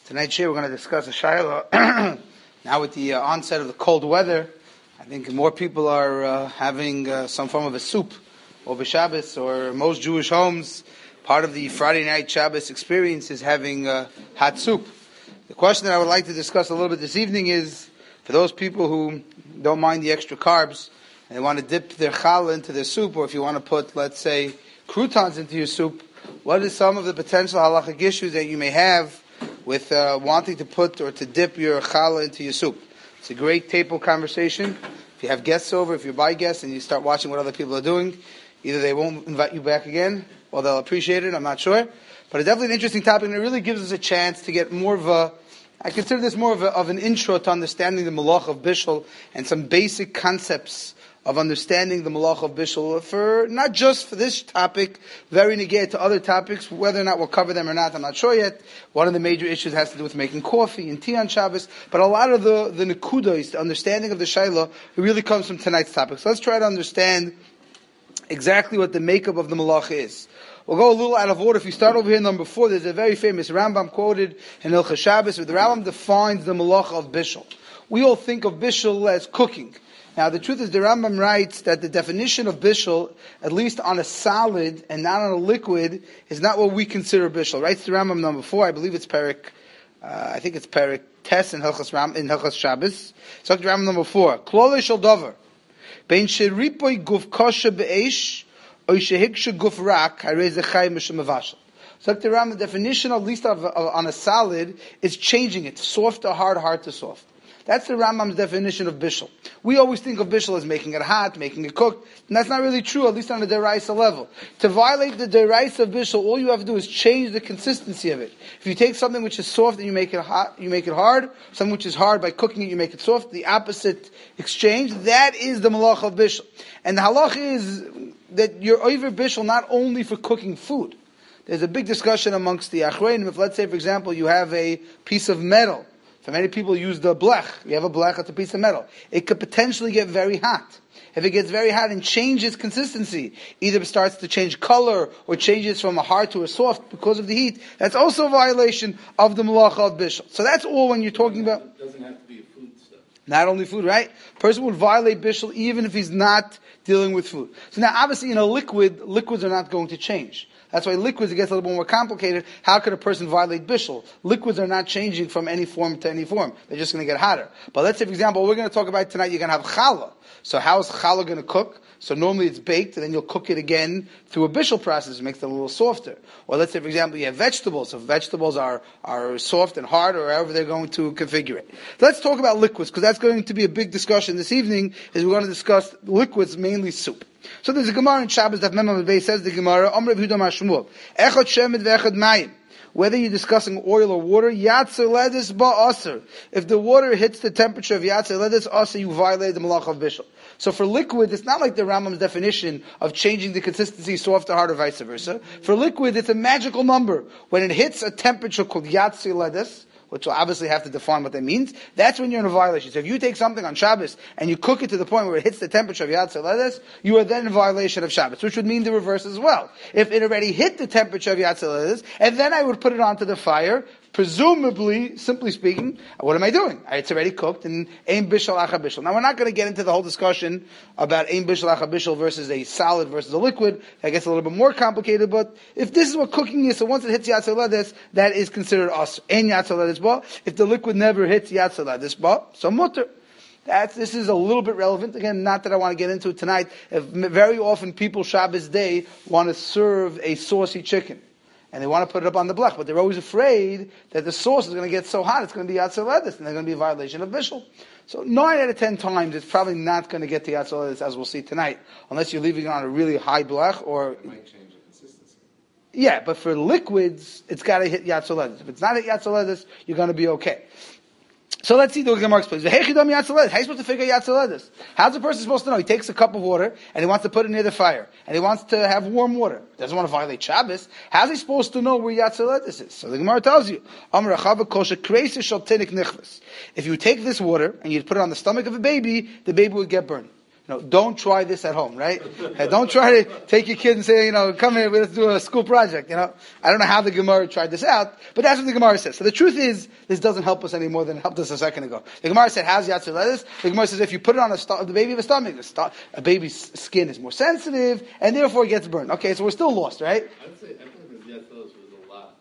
Tonight's year we're going to discuss a shayla. Now with the onset of the cold weather, I think more people are having some form of a soup over Shabbos, or most Jewish homes, part of the Friday night Shabbos experience is having hot soup. The question that I would like to discuss a little bit this evening is, for those people who don't mind the extra carbs, and they want to dip their challah into their soup, or if you want to put, let's say, croutons into your soup, what is some of the potential halachic issues that you may have with wanting to put or to dip your challah into your soup? It's a great table conversation. If you have guests over, if you buy guests and you start watching what other people are doing, either they won't invite you back again, or they'll appreciate it, I'm not sure. But it's definitely an interesting topic, and it really gives us a chance to get more of a, I consider this more of an intro to understanding the malach of Bishul and some basic concepts of understanding the malach of Bishul, for not just for this topic, very negate to other topics. Whether or not we'll cover them or not, I'm not sure yet. One of the major issues has to do with making coffee and tea on Shabbos, but a lot of the nekudos, the understanding of the shayla, it really comes from tonight's topic. So let's try to understand exactly what the makeup of the malach is. We'll go a little out of order. If you start over here, number 4, there's a very famous Rambam quoted in Hilchos Shabbos, where the Rambam defines the malach of Bishul. We all think of Bishul as cooking. Now, the truth is, the Rambam writes that the definition of Bishul, at least on a solid and not on a liquid, is not what we consider Bishul. Writes the Rambam number 4, I believe it's Perik, I think it's Perik Tes in Hilchos Shabbos. So the Rambam number 4, Klolei shel davar, bein sheripoi guf kosher be'esh, oy shehiksha guf rak, harei ze chai mishum mevashel. So the Rambam, the definition, at least on a solid, is changing it, soft to hard, hard to soft. That's the Rambam's definition of Bishul. We always think of Bishul as making it hot, making it cooked, and that's not really true, at least on the deraisa level. To violate the deraisa of Bishul, all you have to do is change the consistency of it. If you take something which is soft and you make it hot, you make it hard. Something which is hard, by cooking it, you make it soft. The opposite exchange, that is the malach of Bishul. And the halach is that you're over Bishul not only for cooking food. There's a big discussion amongst the achreinim. If, let's say, for example, you have a piece of metal. For many people use the blech. You have a blech, it's a piece of metal. It could potentially get very hot. If it gets very hot and changes consistency, either it starts to change color or changes from a hard to a soft because of the heat, that's also a violation of the malacha of Bishul. So that's all when you're talking about. It doesn't have to be food stuff. Not only food, right? Person would violate Bishul even if he's not dealing with food. So now obviously in a liquid, liquids are not going to change. That's why liquids, it gets a little bit more complicated. How could a person violate Bishul? Liquids are not changing from any form to any form. They're just going to get hotter. But let's say, for example, we're going to talk about tonight, you're going to have challah. So how is challah going to cook? So normally it's baked, and then you'll cook it again through a Bishul process. It makes it a little softer. Or let's say, for example, you have vegetables. So vegetables are soft and hard, or however they're going to configure it. So let's talk about liquids, because that's going to be a big discussion this evening, is we're going to discuss liquids, mainly soup. So there's a Gemara in Shabbos that Mem Bey says, the Gemara, Amr Yehuda Mashmuel, Echad Shemed ve'echad Mayim. Whether you're discussing oil or water, Yatzer Ledis Ba'aser. If the water hits the temperature of Yatzer Ledis Aser, you violate the malach of Bishul. So for liquid, it's not like the Rambam's definition of changing the consistency soft or hard or vice versa. For liquid, it's a magical number. When it hits a temperature called Yatzer Ledis, which will obviously have to define what that means, that's when you're in a violation. So if you take something on Shabbos and you cook it to the point where it hits the temperature of Yatzer Ledis, you are then in violation of Shabbos, which would mean the reverse as well. If it already hit the temperature of Yatzer Ledis, and then I would put it onto the fire, presumably, simply speaking, what am I doing? It's already cooked, and Ein Bishul Acha Bishul. Now, we're not going to get into the whole discussion about Ein Bishul Acha Bishul versus a solid versus a liquid. That gets a little bit more complicated, but if this is what cooking is, so once it hits Yatzer Ledis, that is considered us. Ein Yatzer Ledis Ba. If the liquid never hits Yatzer Ledis Ba, so mutter. This is a little bit relevant. Again, not that I want to get into it tonight. Very often people Shabbos day want to serve a saucy chicken. And they want to put it up on the blech, but they're always afraid that the sauce is going to get so hot, it's going to be Yatzer Ledis, and there's going to be a violation of Bishul. So 9 out of 10 times, it's probably not going to get to Yatzer Ledis, as we'll see tonight, unless you're leaving it on a really high blech, or... It might change the consistency. Yeah, but for liquids, it's got to hit Yatzer Ledis. If it's not at Yatzer Ledis, you're going to be okay. So let's see the Gemara explains. How are you supposed to figure Yatzer Ledis? How's a person supposed to know? He takes a cup of water and he wants to put it near the fire, and he wants to have warm water. He doesn't want to violate Shabbos. How's he supposed to know where Yatzer Ledis is? So the Gemara tells you, if you take this water and you put it on the stomach of a baby, the baby would get burned. don't try this at home, right? Don't try to take your kid and say, come here, let's do a school project, I don't know how the Gemara tried this out, but that's what the Gemara says. So the truth is, this doesn't help us any more than it helped us a second ago. The Gemara said, how's Yatzer Ledes? The Gemara says, if you put it on the baby of a stomach, a baby's skin is more sensitive, and therefore it gets burned. Okay, so we're still lost, right? I think the Yatzer was a lot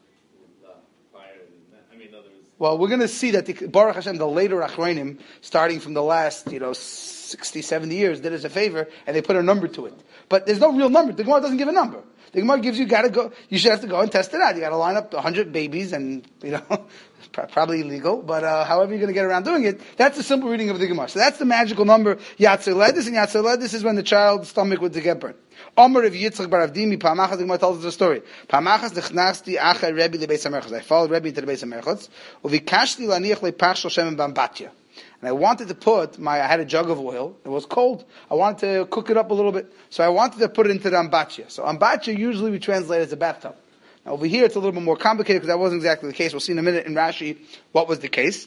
higher than that. In other words... Well, we're going to see that Baruch Hashem, the later Achronim, starting from the last, 60, 70 years, did us a favor, and they put a number to it. But there's no real number. The Gemara doesn't give a number. The Gemara gives you should have to go and test it out. You got to line up 100 babies, and, probably illegal, but however you're going to get around doing it, that's the simple reading of the Gemara. So that's the magical number, Yatzer Ledes, and Yatzer Ledes is when the child's stomach would get burned. Omer of Yitzchak bar Avdimi, Pamachas, the Gemara tells us the story. Pamachas nechnasti achar Rebbe lebeis HaMerchos. I followed Rebbe into the Beis HaMerchos. Uvikashti laniach lepach shel shemen bambatya. And I wanted to I had a jug of oil. It was cold. I wanted to cook it up a little bit. So I wanted to put it into the ambatya. So ambatya usually we translate as a bathtub. Now over here it's a little bit more complicated because that wasn't exactly the case. We'll see in a minute in Rashi what was the case.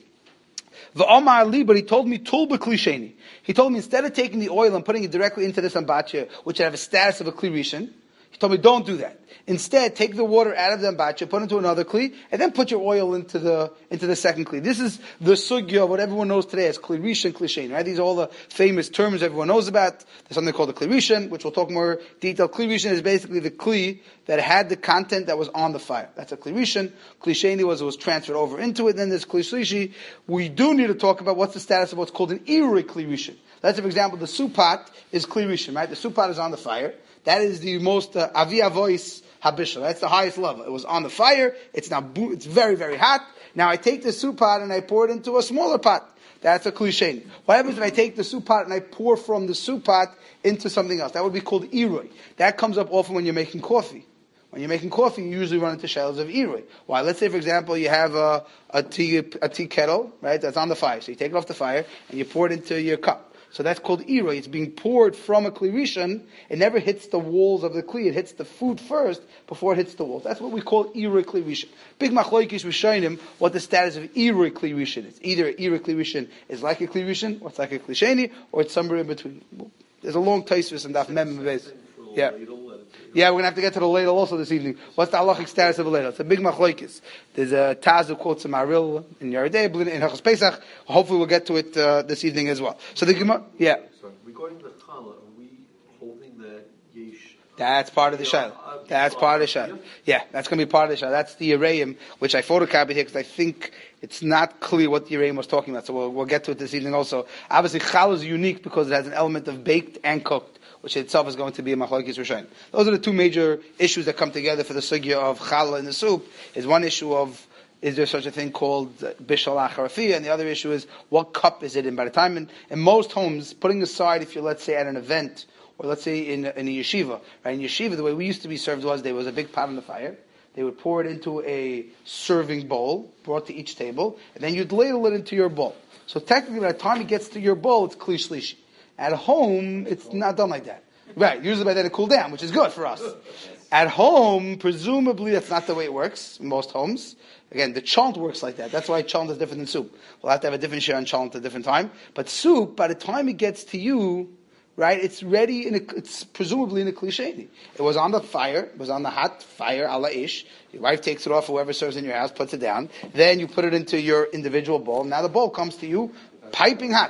V'omar Ali, but he told me tulba klisheni. He told me instead of taking the oil and putting it directly into this ambatya, which would have a status of a kli rishon, he told me don't do that. Instead, take the water out of the ambatya, put it into another kli, and then put your oil into the second kli. This is the sugya of what everyone knows today as kli rishon, kli shein, right? These are all the famous terms everyone knows about. There's something called the kli rishon, which we'll talk more detail. Kli rishon is basically the kli that had the content that was on the fire. That's a kli rishon. Kli sheini was transferred over into it. Then there's kli shlishi. We do need to talk about what's the status of what's called an irui kli rishon. Let's say, for example, the soup pot is kli rishon, right? The soup pot is on the fire. That is the most avi avois habishal. That's the highest level. It was on the fire. It's now it's very, very hot. Now I take the soup pot and I pour it into a smaller pot. That's a kli. What happens if I take the soup pot and I pour from the soup pot into something else? That would be called irui. That comes up often when you're making coffee. When you're making coffee, you usually run into shells of irui. Why? Let's say, for example, you have a tea kettle, right? That's on the fire. So you take it off the fire and you pour it into your cup. So that's called irui. It's being poured from a kli rishon. It never hits the walls of the kli. It hits the food first before it hits the walls. That's what we call irui kli rishon. Big machlokes rishonim what the status of irui kli rishon is. Either irui kli rishon is like a kli rishon, or it's like a kli sheni, or it's somewhere in between. There's a long taisvis in Daf Mem Beis. Yeah. Yeah, we're going to have to get to the ladle also this evening. What's the halachic status of a ladle? It's a big machlokes. There's a Taz who quotes a Maril in Yeridei, in Hilchos Pesach. Hopefully we'll get to it this evening as well. So the Gemara, yeah. So regarding the challah, are we holding that yesh? That's part of the shayla. That's part of the shayla. Yeah, that's going to be part of the shayla. That's the Yereim, which I photocopied here because I think it's not clear what the Yereim was talking about. So we'll get to it this evening also. Obviously, challah is unique because it has an element of baked and cooked, which itself is going to be a machlokes rishonim. Those are the two major issues that come together for the sugya of challah in the soup. Is one issue of, is there such a thing called bishal acharafiyah, and the other issue is, what cup is it in? By the time, in most homes, putting aside if you're, let's say, at an event, or let's say in a yeshiva, right? In yeshiva, the way we used to be served was, there was a big pot on the fire, they would pour it into a serving bowl, brought to each table, and then you'd ladle it into your bowl. So technically, by the time it gets to your bowl, it's kli shlishi. At home, it's not done like that. Right, usually by then it cooled down, which is good for us. At home, presumably that's not the way it works in most homes. Again, the chant works like that. That's why chant is different than soup. We'll have to have a different share on chant at a different time. But soup, by the time it gets to you, right, it's ready, it's presumably in a kli sheni. It was on the fire, it was on the hot fire, ala ish. Your wife takes it off, whoever serves in your house puts it down. Then you put it into your individual bowl. Now the bowl comes to you piping hot.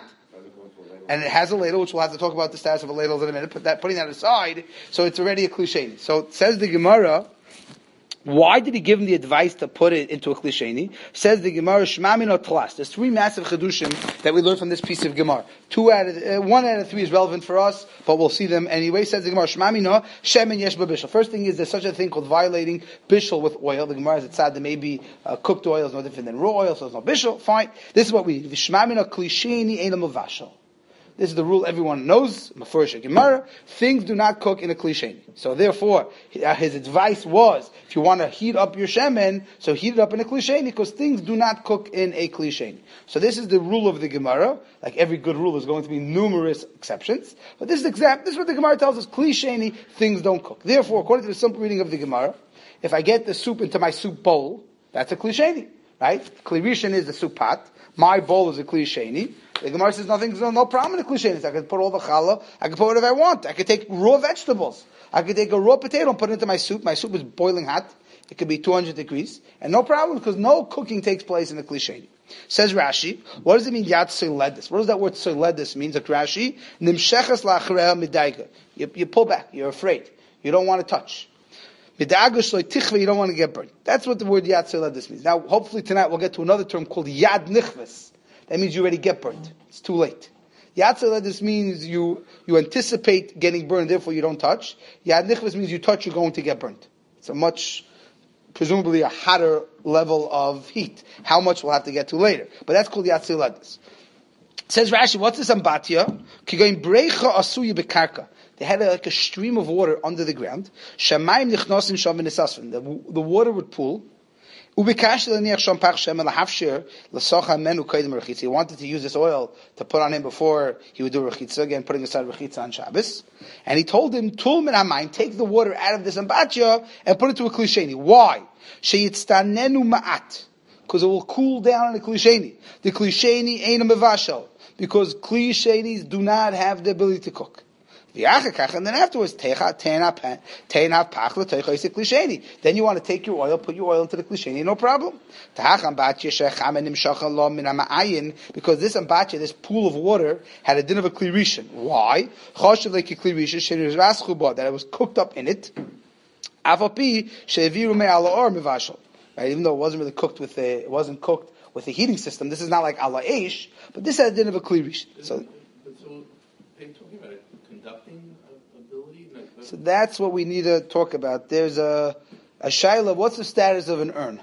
And it has a ladle, which we'll have to talk about the status of a ladle in a minute, putting that aside, so it's already a kli sheni. So it says the Gemara, why did he give him the advice to put it into a kli sheni? Says the Gemara, Shema min otlas. There's three massive chedushim that we learn from this piece of Gemara. 1 out of 3 is relevant for us, but we'll see them anyway. Says the Gemara, Shema min shemen yesh b'bishul. First thing is, there's such a thing called violating bishul with oil. The Gemara is that maybe cooked oil is no different than raw oil, so there's no bishul. Fine. This is what we, Shema min kli sheni ein mavashal. This is the rule everyone knows. Mefurish Gemara. Things do not cook in a kli sheni. So therefore, his advice was, if you want to heat up your shemen, so heat it up in a kli sheni, because things do not cook in a kli sheni. So this is the rule of the Gemara. Like every good rule, there's going to be numerous exceptions. But this is what the Gemara tells us. Kli sheni, things don't cook. Therefore, according to the simple reading of the Gemara, if I get the soup into my soup bowl, that's a kli sheni. Right? Kli rishon is the soup pot. My bowl is a kli sheni. The Gemara says no problem in the klishenis. I could put all the challah, I could put whatever I want. I could take raw vegetables. I could take a raw potato and put it into my soup. My soup is boiling hot. It could be 200 degrees. And no problem, because no cooking takes place in the klisheni. Says Rashi, what does it mean, yad soiledis? What does that word soiledis mean? Like Rashi, nimshechas la'achreha midaiga. You pull back, you're afraid. You don't want to touch. Midaiga shloi tichve, you don't want to get burned. That's what the word yad soiledis means. Now, hopefully tonight we'll get to another term called yad nichves. That means you already get burned. It's too late. Yad soiledis means you anticipate getting burned, therefore you don't touch. Yad nichves means you touch, you're going to get burned. It's presumably a hotter level of heat. How much we'll have to get to later. But that's called Yad Soiledis. Says Rashi, what's this ambatya? Kigoin brecha asuya bekarka. They had like a stream of water under the ground. Shamayim nichnosin shavin esasvin. The water would pool. He wanted to use this oil to put on him before he would do rechitza, again putting aside rechitza on Shabbos. And he told him, Tul min hamayim, take the water out of this ambatya and put it to a klisheni. Why? Sheyitztanenu ma'at. Because it will cool down in the klisheni. The klisheni ain't a mevashel. Because klishenis do not have the ability to cook. And then afterwards, then you want to take your oil, put your oil into the klisheni, no problem. Because this ambatya, this pool of water, had a din of a klirishin. Why? That it was cooked up in it. Right? Even though it wasn't really cooked it wasn't cooked with a heating system. This is not like ala eish, but this had a din of a klirishin. So, are you talking about conducting ability? So that's what we need to talk about. There's a shaila. What's the status of an urn?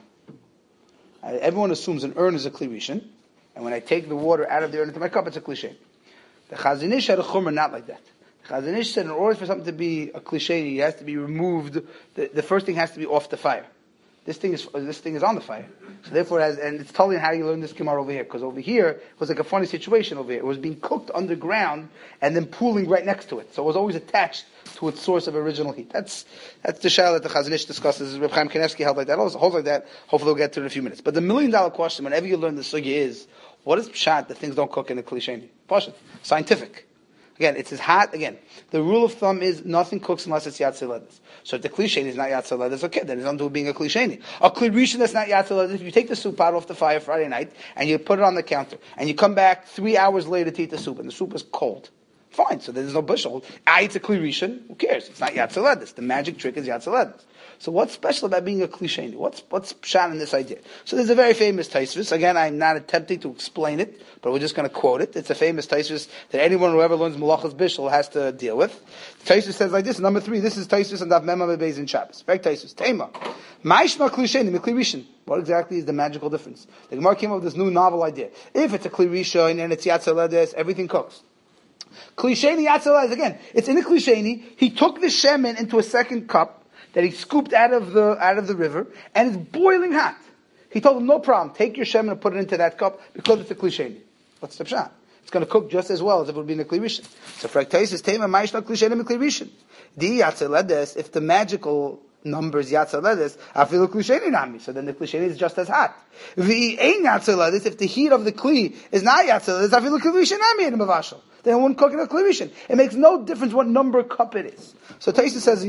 Everyone assumes an urn is a klirishin, and when I take the water out of the urn into my cup, it's a klishen. The Chazon Ish had a chumrah not like that. The Chazon Ish said in order for something to be a klishen, it has to be removed. The first thing has to be off the fire. This thing is on the fire. So therefore, and it's totally how you learn this Gemara over here. Because over here, it was like a funny situation over here. It was being cooked underground and then pooling right next to it. So it was always attached to its source of original heat. That's the shayla that the Chazon Ish discusses. Reb Chaim Kanevsky held like that. Also holds like that. Hopefully we'll get to it in a few minutes. But the $1 million question, whenever you learn the sugya, is, what is pshat that things don't cook in a klisheni? Pashut. Scientific. Again, it's as hot. Again, the rule of thumb is nothing cooks unless it's yad soiledis. So if the klisheni is not yad soiledis, okay, then it's unto being a klisheni. A klirishin that's not yad soiledis, if you take the soup out off the fire Friday night and you put it on the counter and you come back 3 hours later to eat the soup and the soup is cold, fine. So there's no bushel. It's a klirishin. Who cares? It's not yad soiledis. The magic trick is yad soiledis. So what's special about being a klisheni? What's pshat in this idea? So there's a very famous taisvis. Again, I'm not attempting to explain it, but we're just going to quote it. It's a famous taisvis that anyone who ever learns malachas bishul has to deal with. The taisvis says like this, number 3, this is taisvis and daf memah bebeis in Shabbos. Very taisvis. Tema. Ma'ishma klisheni, miklirishin. What exactly is the magical difference? The Gemara came up with this new novel idea. If it's a klirishin and it's yad soiledis, everything cooks. Klisheni yad soiledis, again, it's in a klisheni. He took the shemen into a second cup that he scooped out of the river, and it's boiling hot. He told him, no problem, take your shemen and put it into that cup, because it's a klisheni. What's the pshat? It's going to cook just as well as if it would be in a klirishin. So fraktais is tema ma'ishna klisheni miklirishin. Di yatzeledes, if the magical number is yatzeledes, afilu klisheni nami, so then the klisheni is just as hot. Vi ein yatzeledes, if the heat of the kli is not yatzeledes, afilu klirishin nami in mavashal. Then it wouldn't cook in a klirishin. It makes no difference what number cup it is. So Taisa says,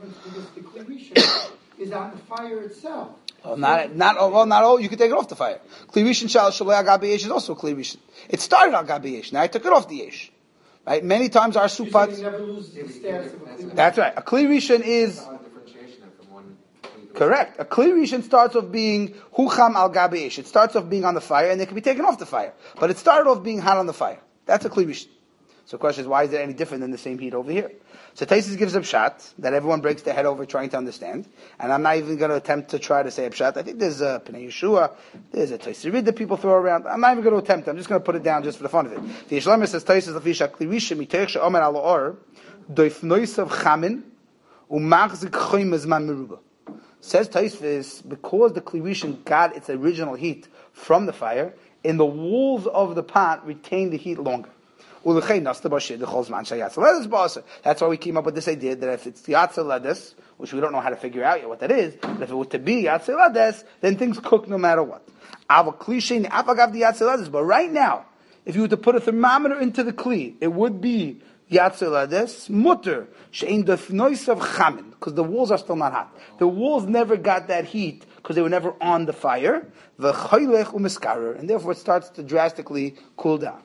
is on the fire itself. Not all. You can take it off the fire. Klirishin shal shalei al gabi yesh is also klirishin. It started al gabi yesh. Now I took it off the yesh. Right? Many times our soup pots. That's right. A klirishin is correct. A klirishin starts off being hucham al gabi yesh. It starts off being on the fire, and it can be taken off the fire. But it started off being hot on the fire. That's a klirishin. So the question is, why is it any different than the same heat over here? So Taisus gives a pshat that everyone breaks their head over trying to understand, and I'm not even going to attempt to try to say a pshat. I think there's a Pnei Yeshua, there's a Taisus that people throw around. I'm not even going to attempt. I'm just going to put it down just for the fun of it. The Yishlam says Taisus lafisha klirisha miteich she'omer al or doifnoisav chamin umachzik choym zman meruba. Says Taisus, because the klirishin got its original heat from the fire, in the walls of the pot retain the heat longer. That's why we came up with this idea that if it's yatzeledes, which we don't know how to figure out yet what that is, but if it were to be yatzeledes, then things cook no matter what. But right now, if you were to put a thermometer into the kli, it would be yatzer lades mutter she'ein dafnoisav chamin, because the walls are still not hot. The walls never got that heat because they were never on the fire. V'choylech u'miskarer, and therefore it starts to drastically cool down.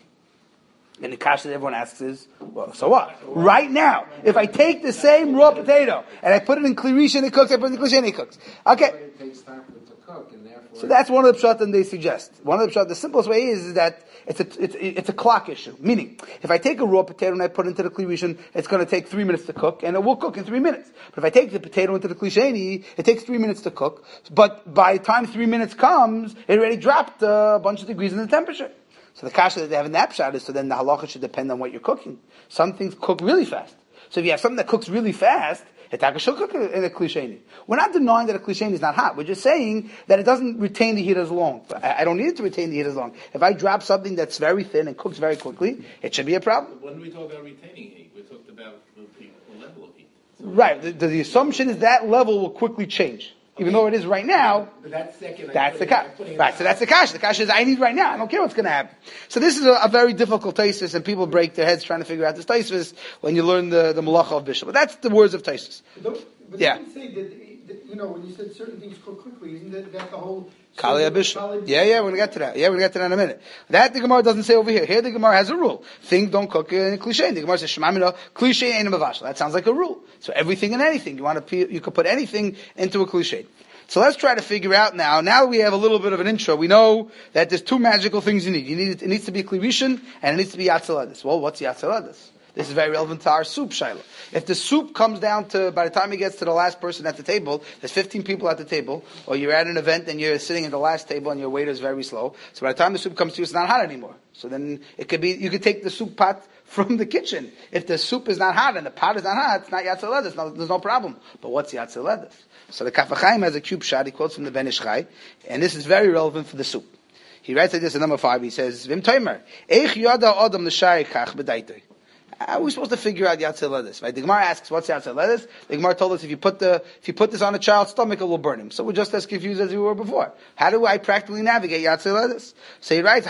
And the kasha that everyone asks is, well, so what? Right now, if I take the same raw potato and I put it in kli rishon, it cooks. I put it in kli sheni, it cooks. Okay. But it takes time for it to cook, and therefore. So that's one of the pshatim they suggest. One of the pshatim, the simplest way is that it's a clock issue. Meaning, if I take a raw potato and I put it into the kli rishon, it's going to take 3 minutes to cook, and it will cook in 3 minutes. But if I take the potato into the kli sheni, it takes 3 minutes to cook. But by the time 3 minutes comes, it already dropped a bunch of degrees in the temperature. So the kasha that they have in that pshat is, so then the halacha should depend on what you're cooking. Some things cook really fast. So if you have something that cooks really fast, it should cook in a kli sheni. We're not denying that a kli sheni is not hot. We're just saying that it doesn't retain the heat as long. I don't need it to retain the heat as long. If I drop something that's very thin and cooks very quickly, it should be a problem. When we talk about retaining heat, we talked about the level of heat. Right. The assumption is that level will quickly change. Even though it is right now, But that's second. that's the kasha. Right, so that's the kasha. The kasha is, I need right now. I don't care what's going to happen. So this is a very difficult taisus, and people break their heads trying to figure out this taisus when you learn the malacha of bishul. But that's the words of taisus. But Yeah. you didn't say that, when you said certain things cook quickly, isn't that the whole... Kali Abishal. Yeah, we're going to get to that. Yeah, we're going to get to that in a minute. That the Gemara doesn't say over here. Here the Gemara has a rule. Things don't cook in cliche. The Gemara says, Shemamina, cliche ain't a mavashal. That sounds like a rule. So everything and anything. You could put anything into a cliche. So let's try to figure out now. Now we have a little bit of an intro. We know that there's two magical things you need. It needs to be kli rishon and it needs to be yatzeladis. Well, what's yatzeladis? This is very relevant to our soup, Shaila. If the soup comes down to, by the time it gets to the last person at the table, there's 15 people at the table, or you're at an event and you're sitting at the last table and your waiter is very slow. So by the time the soup comes to you, it's not hot anymore. So then it could be, you could take the soup pot from the kitchen. If the soup is not hot and the pot is not hot, it's not yatzeladis. There's no problem. But what's yatzeladis? So the Kaf HaChaim has a cube shot. He quotes from the Ben Ish Chai, and this is very relevant for the soup. He writes like this in number 5. He says, Vim Toimer, Eich yada adam l'shayik kach b'daitoi. How are we supposed to figure out yatzeladis? Right? The Gemara asks, what's yatzeladis? The Gemara told us if you put this on a child's stomach, it will burn him. So we're just as confused as we were before. How do I practically navigate yatzeladis? So he writes,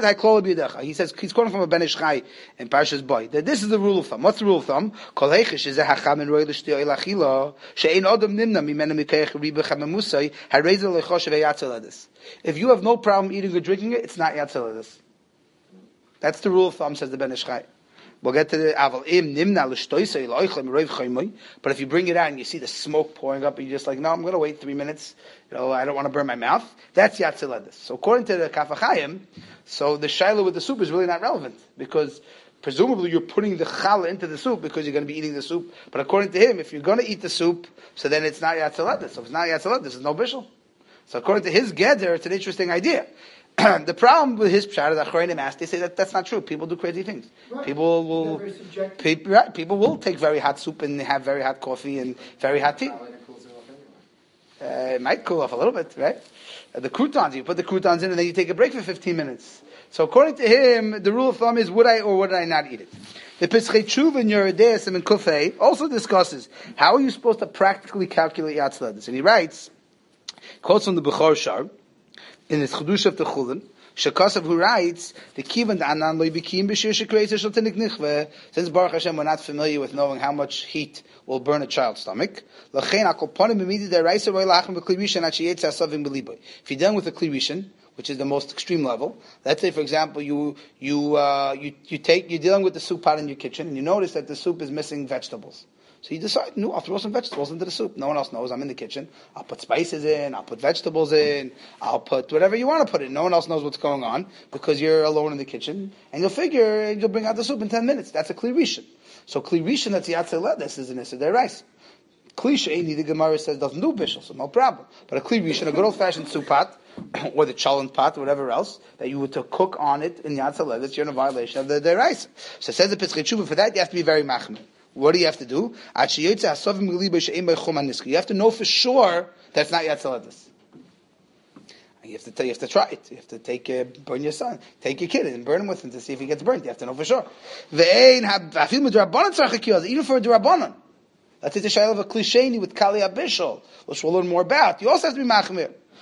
he says, he's quoting from a Ben Ish Chai in Parshas Boy, that this is the rule of thumb. What's the rule of thumb? Kol heichish is a hacham and roi l'shtio ilachilo, she'ein odom nimna mimena mikeich riba chamamusai, hareza lechoshev yatzeladis. If you have no problem eating or drinking it, it's not yatzeladis. That's the rule of thumb, says the Ben Ish Chai. We'll get to the aval im nimna l'shtoisei loichem roiv chaymoy. But if you bring it out and you see the smoke pouring up, and you're just like, no, I'm going to wait 3 minutes. I don't want to burn my mouth. That's yatzeladis. So according to the Kaf HaChaim, so the shaila with the soup is really not relevant because presumably you're putting the challah into the soup because you're going to be eating the soup. But according to him, if you're going to eat the soup, so then it's not yatzeladis. So if it's not yatzeladis, it's no bishul. So according to his geder, it's an interesting idea. The problem with his pshat is Achronim asked, they say that that's not true. People do crazy things. Right. People will people will take very hot soup and have very hot coffee and very hot tea. It might cool off a little bit, right? The croutons, you put the croutons in and then you take a break for 15 minutes. So according to him, the rule of thumb is would I or would I not eat it? The Pesachei Tshuva in Yeridei Asim and Kufay also discusses how are you supposed to practically calculate yatzeladis. And he writes, quotes from the Bechor Shar, in his Chedush of the Chulin, Shekasav who writes, the kivan anan loy bikim b'shir shekreitzer shel tenik nichve. Since Baruch Hashem we're not familiar with knowing how much heat will burn a child's stomach. Lachein akol ponim b'midi deraisa roy lachem b'kli rishon at sheyetz asavim b'liboy. If you're dealing with a kli rishon, which is the most extreme level, let's say for example you're dealing with the soup pot in your kitchen and you notice that the soup is missing vegetables. So you decide, no, I'll throw some vegetables into the soup. No one else knows I'm in the kitchen. I'll put spices in, I'll put vegetables in, I'll put whatever you want to put in. No one else knows what's going on because you're alone in the kitchen. And you'll figure you'll bring out the soup in 10 minutes. That's a kli rishon. So kli rishon, that's yatzeladis, is an issa deraisa. Kli she'eni, the Gemara says, doesn't do bishul, so no problem. But a kli rishon, a good old-fashioned soup pot, or the cholent pot, or whatever else, that you were to cook on it in yatzeladis, you're in a violation of the deraisa. So it says the Pesachei Tshuva, for that you have to be very machmir. What do you have to do? You have to know for sure that it's not yatzeladis. You have to try it. You have to burn your son, take your kid and burn him with him to see if he gets burnt. You have to know for sure. Even for a drabanan. Let's take the shayla of a klisheni with Kali Abishal, which we'll learn more about. You also have to be machmir.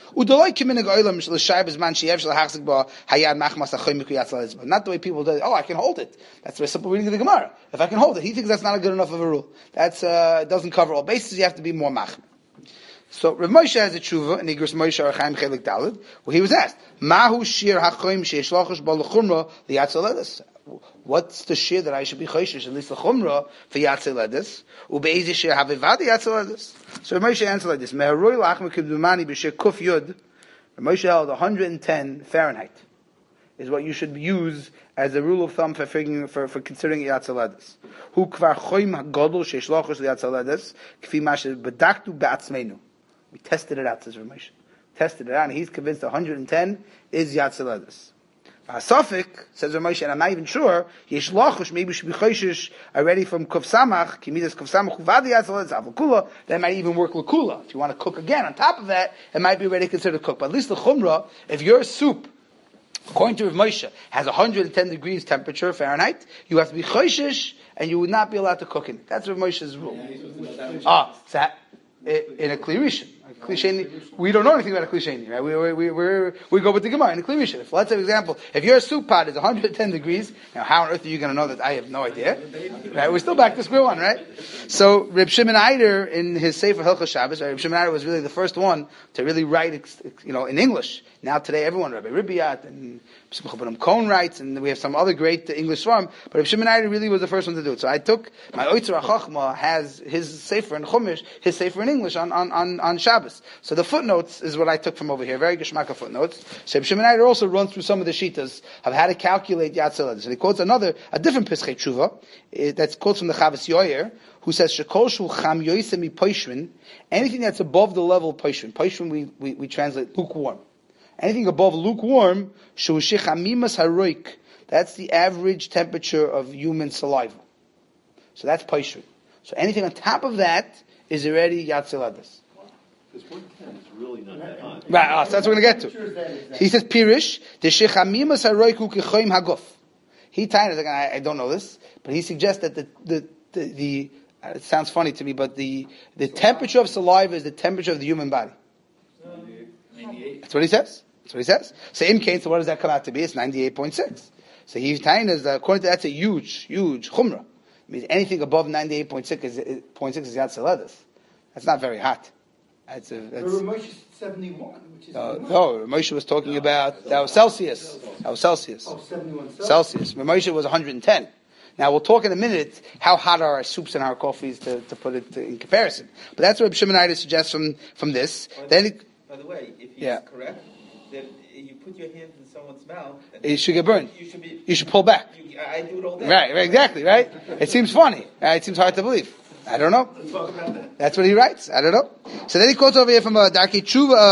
Udoloi kiminig oilam l'shayb man sheyev shel hachzik ba hayad machmas achoy miku yatzal ezba. Not the way people do. Oh, I can hold it. That's the simple reading of the Gemara. If I can hold it, he thinks that's not a good enough of a rule. That's doesn't cover all bases. You have to be more machmir. So Rav Moshe has a tshuva in Igros Moshe Archaim Chelik Daled, where he was asked, Mahu shir hachoim sheishlachos ba l'chumra liyatzaledes. What's the shir that I should be choishish, at least l'chumra, for yatzaledes? Ubeizi shir havivad yatzaledes? So Rav Moshe answered like this, Meharoi lachma kibdumani b'shir kuf yud, Rav Moshe held 110 Fahrenheit, is what you should use as a rule of thumb for figuring, for considering yatzaledes. Hu kvar choim hagodol sheishlachos liyatzaledes, kfi ma shebedaktu be'atzmeinu. We tested it out, says Rav Moshe. Tested it out, and he's convinced 110 is Yatzaledes. Safik, says Rav Moshe, and I'm not even sure, Yesh Lachush, maybe we should be Choishish already from Kuf Samach, Kimidas Kuf Samach, Uvadi Yatzaledes, Avukula, that might even work Lakula. If you want to cook again, on top of that, it might be already considered cooked. But at least the Chumrah, if your soup, according to Rav Moshe, has 110 degrees temperature Fahrenheit, you have to be Choishish, and you would not be allowed to cook in it. That's Rav Moshe's rule. In a Klirishin. We don't know anything about a Klisheni, right? We go with the Gemara in a Klirishin. If, let's say, for example, if your soup pot is 110 degrees, now how on earth are you going to know that? I have no idea. Right? We're still back to square one, right? So, Reb Shimon Eider, in his Sefer Hilchos Shabbos, Reb Shimon Eider was really the first one to really write, in English. Now today, everyone, Rabbi Ribiat and Simcha B'nam Cohen writes, and we have some other great English farm, but Reb Shimon Eider really was the first one to do it. So I took, my Oitzer HaChachma has his Sefer in Chumash, his Sefer in English on Shabbos. So the footnotes is what I took from over here, very Geshmaka footnotes. So Reb Shimon Eider also runs through some of the Shitas of how to calculate Yatzaledes. And he quotes a different Pischei Tshuva, that's quotes from the Chavos Yoyer, who says, Shekol Shul Cham Yoisem Poishvin, anything that's above the level of Poishvin. Poishvin we translate lukewarm. Anything above lukewarm, Shushich Haroik, that's the average temperature of human saliva. So that's Poishvin. So anything on top of that is already Yatzaledes. Because 110 is really not that hot. Right, so that's what we're going to get to. He says, Pirish, the Shechamimas Haroik Ukechoim Haguf. He tied it, I don't know this, but he suggests that the it sounds funny to me, but the temperature of saliva is the temperature of the human body. 98. That's what he says. So in case, so what does that come out to be? It's 98.6. So he's telling us that according to that's a huge chumrah. It means anything above 98.6 is Yatzaledes. That's not very hot. That's Moshe 71, which is no, Moshe was talking about, that was Celsius. Oh, 71 Celsius. Moshe was 110. Now we'll talk in a minute how hot are our soups and our coffees to put it in comparison. But that's what Shimon Eider suggests from this. By the way, if he's correct, then you put your hand in someone's mouth, it should get burned. You should pull back. I do it all day. Right, exactly, right? It seems funny. It seems hard to believe. I don't know. That's what he writes. I don't know. So then he quotes over here from Darkei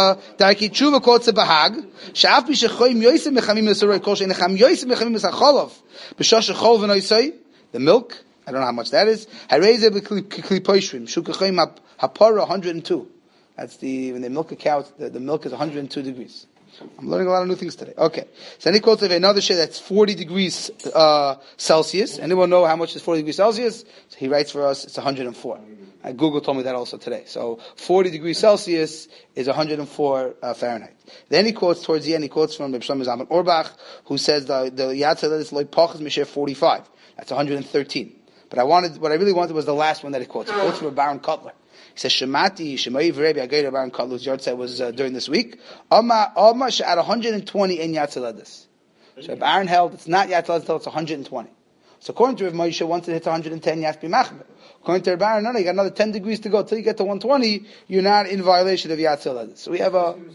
Tshuva quotes a Bahag. Sha'af b'shechoim yoysim mechamim l'soroi kol she'enecham yoysim mechamim l'sacholov. B'shosh shechol v'noisoi. The milk. I don't know how much that is. Hareze b'kli poishrim. Shukachoim hapara 102. That's when they milk a cow, the milk is 102 degrees. I'm learning a lot of new things today. Okay. So then he quotes another shit that's 40 degrees Celsius. Anyone know how much is 40 degrees Celsius? So he writes for us, it's 104. Google told me that also today. So 40 degrees Celsius is 104 Fahrenheit. Then he quotes towards the end, he quotes from Reb Shlomo Zalman Auerbach, who says the Yatzaledes loy pachas misher 45. That's 113. But what I really wanted was the last one that he quotes. He quotes from Baron Kotler. He says, Shemati, Shemai V'Rebi Agayda Baron Kotler's yard set was during this week. Alma she'at 120 in Yatzaledes. So Baron held it's not Yatzaledes until it's 120. So according to Rav Moshe, once it hits 110, you have to be machmer. According to Rav Baron, no, you got another 10 degrees to go. Till you get to 120, you're not in violation of Yatzaledes. So we have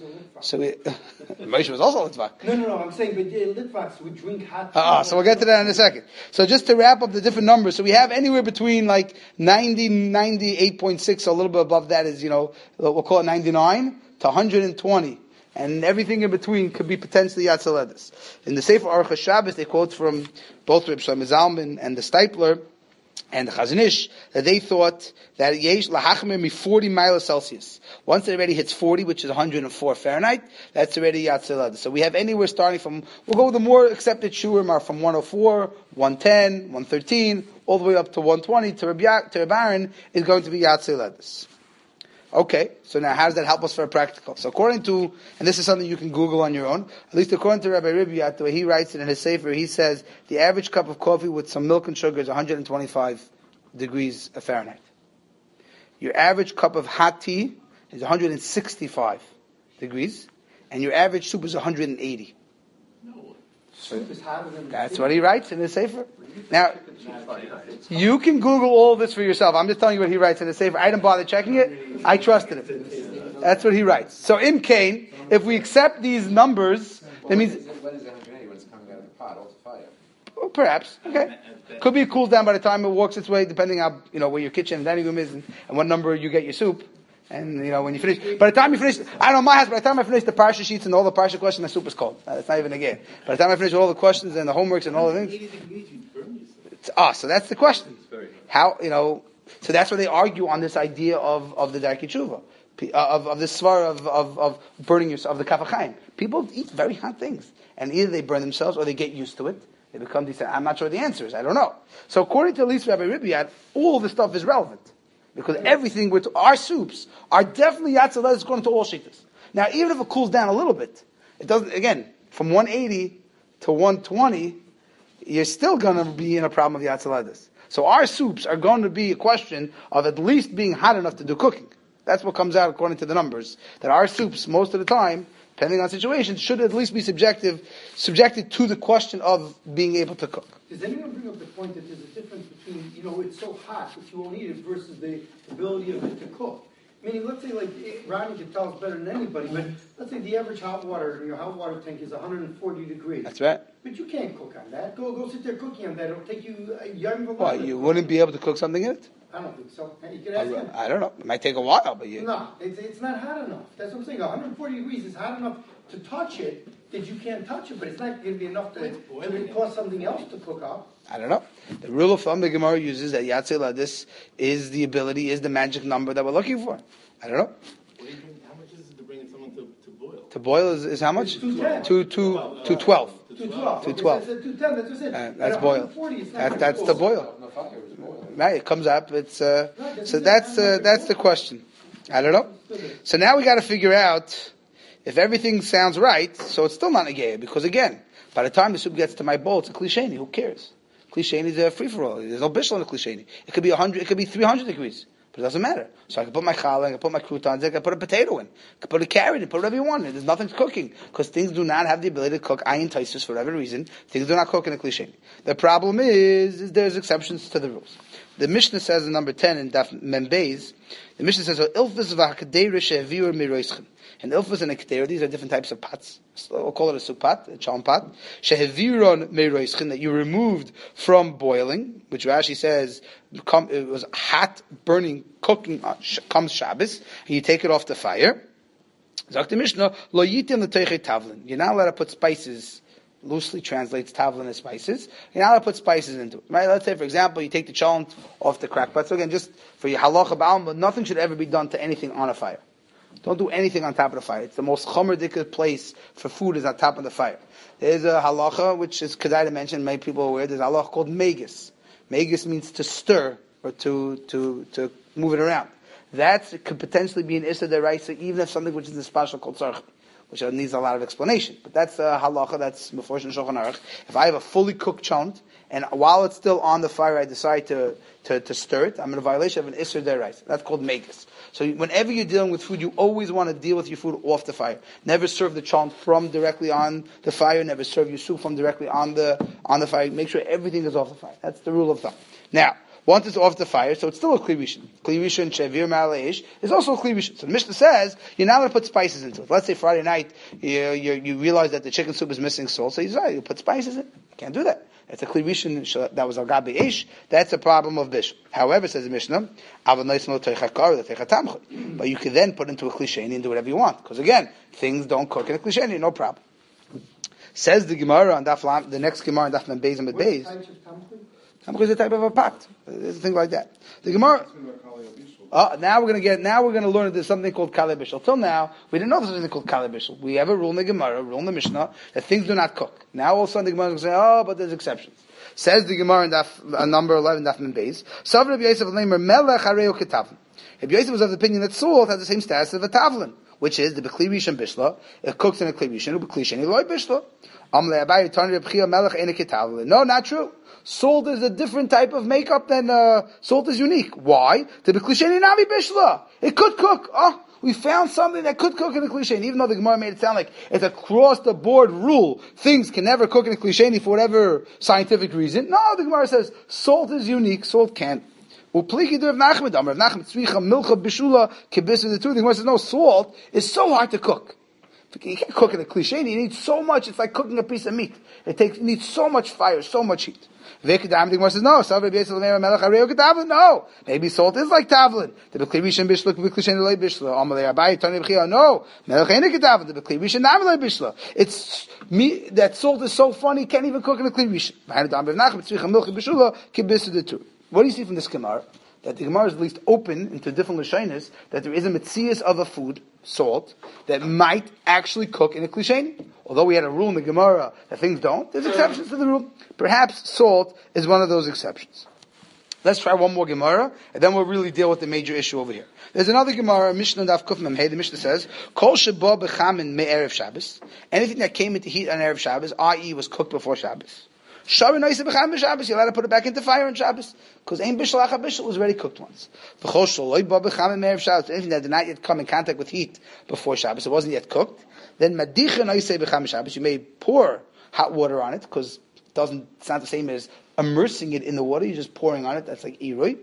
Moshe was also Litvak. No, I'm saying, but Litvaks would drink hot. So we'll get to that in a second. So just to wrap up the different numbers, so we have anywhere between like 90, 98.6, so a little bit above that is, we'll call it 99 to 120. And everything in between could be potentially Yatzaledes. In the Sefer Aruch Shabbos, they quote from both Reb Shlomo Zalman and the Stipler and the Chazon Ish that they thought that yesh lahachmir mi 40 miles Celsius. Once it already hits 40, which is 104 Fahrenheit, that's already Yatzaledes. So we have anywhere starting from, we'll go with the more accepted shurim are from 104, 110, 113, all the way up to 120 to Reb Aaron is going to be Yatzaledes. Okay, so now how does that help us for a practical? So according to, and this is something you can Google on your own, at least according to Rabbi Ribiat, the way he writes it in his Sefer, he says the average cup of coffee with some milk and sugar is 125 degrees Fahrenheit. Your average cup of hot tea is 165 degrees, and your average soup is 180. Soup is hotter than That's what he writes in his Sefer. Now, you can Google all this for yourself. I'm just telling you what he writes in his Sefer. I didn't bother checking it. I trusted him. That's what he writes. So in Cain, if we accept these numbers, that means... What is 180 when it's coming out of the pot, all to fire? Well, perhaps. Okay. Could be it cools down by the time it walks its way, depending on where your kitchen and dining room is and what number you get your soup. And when you finish, by the time you finish, I don't know my house. By the time I finish the parsha sheets and all the parsha questions, the soup is cold. It's not even a game. By the time I finish all the questions and the homeworks and all the things, 80 degrees, you burn yourself. so that's the question. How So that's where they argue on this idea of the Darkei Tshuva, of the svar of burning yourself, of the Kaf HaChaim. People eat very hot things, and either they burn themselves or they get used to it. They become decent. I'm not sure the answer is. I don't know. So according to at least Rabbi Ribiat, all this stuff is relevant. Because everything with our soups are definitely Yatzalah according to all shittas. Now, even if it cools down a little bit, it doesn't, again, from 180 to 120, you're still going to be in a problem of Yatzalah. So our soups are going to be a question of at least being hot enough to do cooking. That's what comes out according to the numbers. That our soups, most of the time, depending on situations, should at least be subjected to the question of being able to cook. Does anyone bring up the point that there's a difference between, it's so hot that you won't eat it versus the ability of it to cook? Meaning, let's say, like, Ronnie can tell us better than anybody, but let's say the average hot water in your hot water tank is 140 degrees. That's right. But you can't cook on that. Go sit there cooking on that. It'll take you a young while. Well, you wouldn't be able to cook something in it? I don't think so. You could ask him. I don't know. It might take a while, but No, it's not hot enough. That's what I'm saying. 140 degrees is hot enough to touch it, that you can't touch it, but it's not going to be enough to cause something else to cook up. I don't know. The rule of thumb the Gemara uses that Yatzei Ladis is the magic number that we're looking for. I don't know. How much is it to bring someone to boil? To boil is how much? 210. 212. 212. 212. 210, that's what I said. That's boil. That's the boil. No fire, it was boiling. Right, it comes up. It's so that's the question. I don't know. So now we got to figure out if everything sounds right. So it's still not negaya because again, by the time the soup gets to my bowl, it's a klisheni. Who cares? Klisheni is a free for all. There's no bishul in the klisheni. It could be 100. It could be 300 degrees. But it doesn't matter. So I can put my challah, I can put my croutons, I can put a potato in, I can put a carrot in, put whatever you want in. There's nothing cooking. Because things do not have the ability to cook ayin taisus for whatever reason. Things do not cook in a klisheni. The problem is there's exceptions to the rules. The Mishnah says in number 10 in Daf Membeis, the Mishnah says, Ilfus v'hakadera she'eviur miroischem. And ilfus and a kedera, these are different types of pots. So we'll call it a soup pot, a chalm pot. She'eviron miroischem, that you removed from boiling, which Rashi says it was hot, burning, cooking, comes Shabbos, and you take it off the fire. Zakti Mishnah, lo yitim l'teichei tavlin. You're not allowed to put spices, loosely translates tavlin as spices. You're not allowed to put spices into it. Right? Let's say, for example, you take the chalent off the crack pot. So again, just for your halacha ba'alma, but nothing should ever be done to anything on a fire. Don't do anything on top of the fire. It's the most chomer place for food is on top of the fire. There's a halacha, which is Kedai to mention, many people are aware, there's a halacha called megas. Megas means to stir, or to move it around. That could potentially be an issa deraisa, even if something which is a special called tzarch, which needs a lot of explanation. But that's a halacha, that's Meforsh and Shulchan Aruch. If I have a fully cooked chant, and while it's still on the fire, I decide to stir it, I'm in a violation of an issa deraisa. That's called megas. So whenever you're dealing with food, you always want to deal with your food off the fire. Never serve the chant from directly on the fire. Never serve your soup from directly on the fire. Make sure everything is off the fire. That's the rule of thumb. Now, once it's off the fire, so it's still a kli rishon. Kli rishon shevir ma'aleish is also a kli rishon. So the Mishnah says you're not going to put spices into it. Let's say Friday night you realize that the chicken soup is missing salt, so you put spices in. You can't do that. It's a kli rishon that was al gabi ish. That's a problem of bish. However, says the Mishnah, but you can then put into a klisheni and do whatever you want. Because again, things don't cook in a klisheni, no problem. Says the Gemara on the next Gemara on Daf Membeis and Beis. Tamchud is a type of a pot. It's a thing like that. The Gemara. Now we're going to learn that there's something called Kalei Bishul. Till now, we didn't know there's something called Kalei Bishul. We have a rule in the Gemara, a rule in the Mishnah, that things do not cook. Now all of a sudden the Gemara is going to say, but there's exceptions. Says the Gemara in number 11, Daf Mem Beis. Savra Rabbi Yosef Leimer Melech Hareu Ketavlin. Rabbi Yosef was of the opinion that salt has the same status of a tavlin, which is the B'kli Rishon Bishla. It cooks in a Kli Rishon, B'kli Sheni Loi Bishla. Amle Abayi Tani Reb Chia Melech Ene Ketavlin. No, not true. Salt is a different type of makeup than salt is unique. Why? The B'kli Sheni Nami Bishla. It could cook. We found something that could cook in a Kli Sheni, even though the Gemara made it sound like it's across the board rule. Things can never cook in a Kli Sheni for whatever scientific reason. No, the Gemara says salt is unique. Salt can't. Upliki Rav Nachman, Rav Nachman tzricha milcha bishula kibis the two. The Gemara says no, salt is so hard to cook. You can't cook in a Kli Sheni. You need so much. It's like cooking a piece of meat. It needs so much fire, so much heat. The Gemara says no. No, maybe salt is like tavlin. The B'kli Rishon Bishla, B'kli Sheni Loi Bishla. Amalei Abayi Tani Reb Chia. No, Melech Ene Ketavlin. The B'kli Rishon Nami Loi Bishla. It's me. That salt is so funny. You can't even cook in a Kli Rishon. What do you see from this Gemara? That the Gemara is at least open into different Lashonos, that there is a metzias of a food, salt, that might actually cook in a Kli Sheni. Although we had a rule in the Gemara that things don't, there's exceptions to the rule. Perhaps salt is one of those exceptions. Let's try one more Gemara, and then we'll really deal with the major issue over here. There's another Gemara, Mishnah Daf Kuf Mem Hey. The Mishnah says, Kol sheba b'chamin me'erev Shabbos. Anything that came into heat on Erev Shabbos, i.e. was cooked before Shabbos. Shari noisa b'chamin b'Shabbos. You're allowed to put it back into fire on Shabbos. Because ein bishul acha bishul was already cooked once. V'chol shaloi ba b'chamin me'erev Shabbos. Anything that did not yet come in contact with heat before Shabbos, it wasn't yet cooked. Then madicha noisa b'chamin Shabbos. You may pour hot water on it, because it's not the same as immersing it in the water. You're just pouring on it. That's like irui.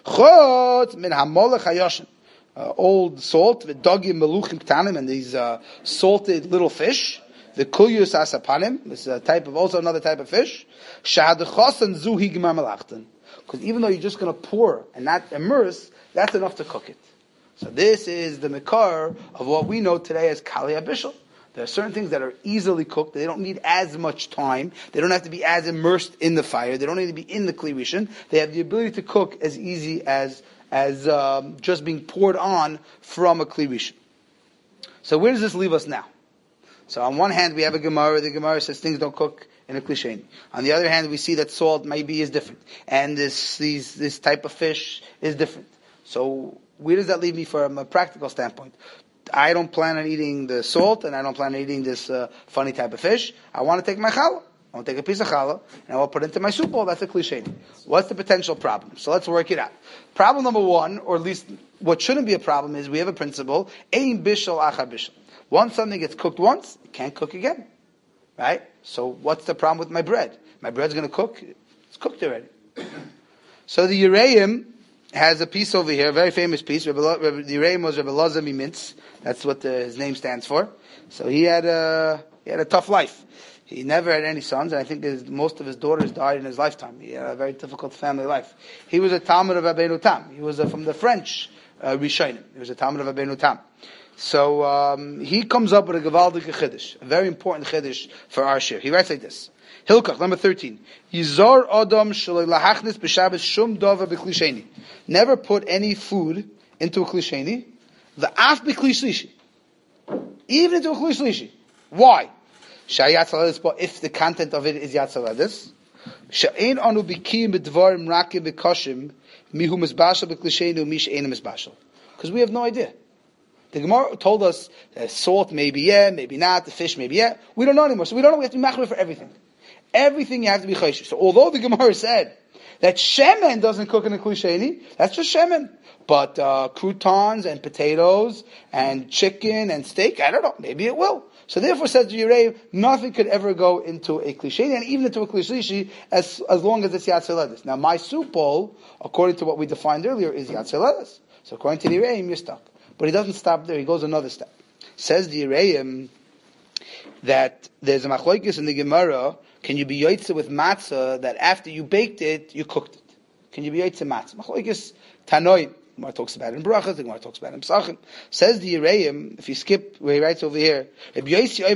Chot min hamolech hayoshin. Old salt, v'dogim meluchim ktanim, and these salted little fish. The kuyus asapanim. This is also another type of fish. Shahadchosan zuhi gemar malachtan. Because even though you're just going to pour and not immerse, that's enough to cook it. So this is the makar of what we know today as Kalei Bishul. There are certain things that are easily cooked. They don't need as much time. They don't have to be as immersed in the fire. They don't need to be in the Kli Rishon. They have the ability to cook as easy as just being poured on from a Kli Rishon. So where does this leave us now? So on one hand we have a Gemara. The Gemara says things don't cook in a Kli Sheni. On the other hand, we see that salt maybe is different, and this type of fish is different. So where does that leave me from a practical standpoint? I don't plan on eating the salt, and I don't plan on eating this funny type of fish. I want to take my challah. I want to take a piece of challah, and I will put it into my soup bowl. That's a Kli Sheni. What's the potential problem? So let's work it out. Problem number one, or at least what shouldn't be a problem, is we have a principle, ein bishul achar bishul. Once something gets cooked once, it can't cook again. Right? So what's the problem with my bread? My bread's going to cook. It's cooked already. So the Yereim has a piece over here, a very famous piece. The Yereim was Rebbe Elazar Mimintz. That's what his name stands for. So he had a tough life. He never had any sons, and I think most of his daughters died in his lifetime. He had a very difficult family life. He was a Talmud of Rabbeinu Tam. He was from the French Rishonim. He was a Talmud of Rabbeinu Tam. So he comes up with a Gevaldik Chiddush, a very important Chiddush for our shir. He writes like this. Hilkach, number 13. Yizor Adam Shalei Lahachnis B'Shabbos Shum Dova B'Kli Sheni. Never put any food into a Kli Sheni. The Af B'Kli Shlishi. Even into a Kli Shlishi. Why? Sha'yatzaladis, but if the content of it is Yatzaladis. Sha'ein Anu B'Kiyim B'Dvarim Rakim B'Koshim Mihu Mizbashal B'Kli Sheni Mish Ein Mizbashal. Because we have no idea. The Gemara told us that salt maybe yeah, maybe not, the fish maybe yeah. We don't know anymore. So we don't know, we have to be machmir for everything. Everything you have to be choshev. So although the Gemara said that shemen doesn't cook in a Kli Sheni, that's just shemen. But croutons and potatoes and chicken and steak, I don't know, maybe it will. So therefore says the Yereim, nothing could ever go into a Kli Sheni, and even into a Kli Shlishi, as long as it's Yatzeladis. Now my soup bowl, according to what we defined earlier, is Yatzeladis. So according to the Yereim, you're stuck. But he doesn't stop there. He goes another step. Says the Yereim that there's a machlokes in the Gemara. Can you be yotzeh with matzah that after you baked it, you cooked it? Can you be yotzeh matzah? Machlokes Tanoi. The Gemara talks about it in Brachas. The Gemara talks about it in Pesachim. Says the Yereim, if you skip where he writes over here, yotzeh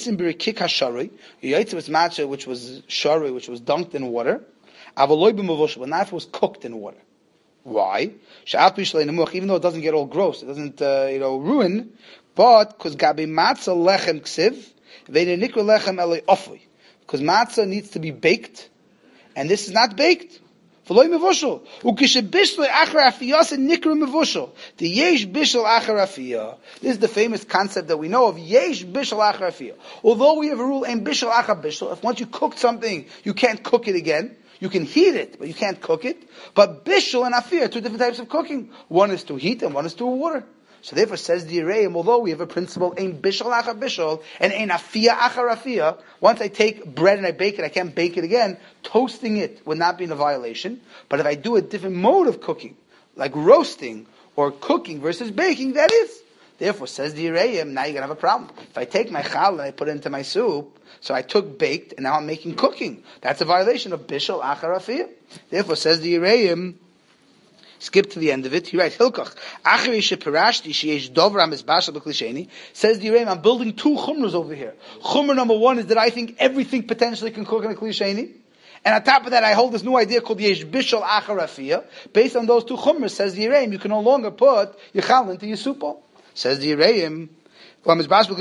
with matzah which was shari, which was dunked in water. Avaloi b'mavosha, but not if it was cooked in water. Why? Even though it doesn't get all gross, it doesn't ruin, but because gabi matzah lechem ksiv, v'nenikra lechem eloi ofui, because matzah needs to be baked, and this is not baked. V'loi mevushel. Ukishe bishloi achar afiyah se nikra mevushel. The yesh bishel achar afiyah. This is the famous concept that we know of, yesh bishel achar afiyah. Although we have a rule, and bishel achar bishel, if once you cook something, you can't cook it again. You can heat it, but you can't cook it. But bishul and afiyah are two different types of cooking. One is through heat and one is through water. So therefore says the Yereim, although we have a principle, ein bishul achar bishul, and ein afiyah achar afiyah, once I take bread and I bake it, I can't bake it again, toasting it would not be in a violation. But if I do a different mode of cooking, like roasting or cooking versus baking, that is. Therefore says the Yereim, now you're going to have a problem. If I take my chal and I put it into my soup, so I took baked, and now I'm making cooking. That's a violation of bishul achar afiyah. Therefore, says the Yereim, skip to the end of it. He writes, Hilkach, achari sheparashti sheyesh dovra mizbashal b'klisheni. Says the Yereim, I'm building two chumras over here. Chumra number one is that I think everything potentially can cook in a klisheni. And on top of that, I hold this new idea called yesh bishul achar afiyah. Based on those two chumras, says the Yereim, you can no longer put your chal into your soup bowl. Says the Yereim, you can't roast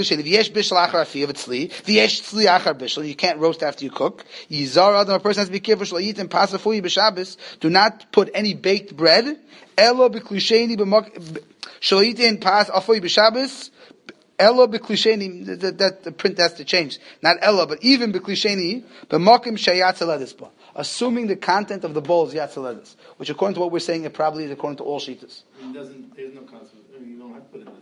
after you cook. A person has to be careful. Do not put any baked bread. That the print has to change. Not ella, but even b'klisheni, assuming the content of the bowl is yatzaledis, which according to what we're saying, it probably is according to all shitas. There's no concept. You don't have to put in this.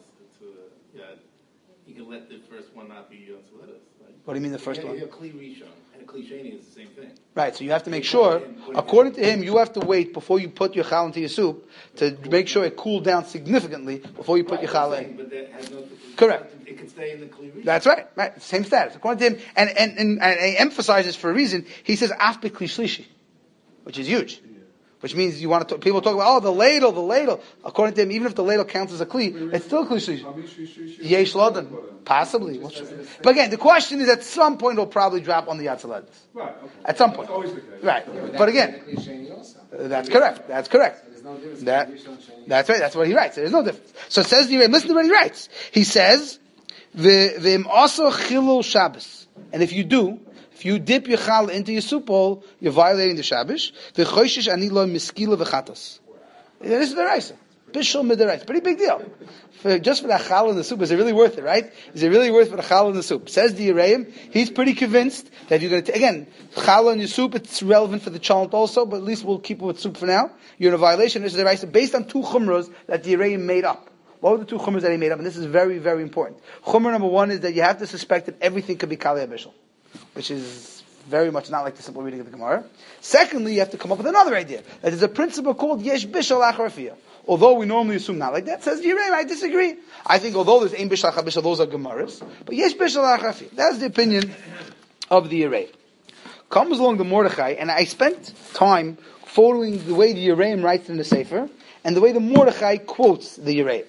You can let the first one not be yatzaledis. Right? What do you mean the first one? You have kli rishon and a kli sheni is the same thing. Right, so you have to make sure, according to him, you have to wait before you put your chal into your soup to make sure it cooled down significantly before you put your chal in. But that has no, correct. It can stay in the kli rishon. That's right, same status. According to him, and I emphasize this for a reason, he says, af b'kli shlishi, which is huge. Which means you want to people talk about, the ladle. According to him, even if the ladle counts as a kli, it's still kli shlishi. Yesh lodan. Possibly. But again, the question is at some point it'll probably drop on the yatzaledis. Right, okay. At some point. That's always the case. Right. But again, that's correct. That's correct. There's no difference. That's right. That's what he writes. There's no difference. So it says the Yereim, listen to what he writes. He says, V'im also chilul Shabbos. And if you dip your chal into your soup bowl, you're violating the Shabbos. V'choishish ani lo miskila v'chatos. This is the Raisa. Bishul midaraisa. Pretty big deal. Just for the chal in the soup, is it really worth it, right? Is it really worth for the chal in the soup? Says the Yereim, he's pretty convinced that you're going to, again, chal in your soup, it's relevant for the chalent also, but at least we'll keep it with soup for now. You're in a violation. This is the Raisa based on two chumras that the Yereim made up. What were the two chumras that he made up? And this is very, very important. Chumra number one is that you have to suspect that everything could be kalei bishul, which is very much not like the simple reading of the Gemara. Secondly, you have to come up with another idea. That there's a principle called yesh bishul achar afiyah. Although we normally assume not like that, says Yereim, I disagree. I think although there's ein bishul achar bishul, those are Gemaras, but yesh bishul achar afiyah. That's the opinion of the Yereim. Comes along the Mordechai, and I spent time following the way the Yereim writes in the Sefer, and the way the Mordechai quotes the Yereim.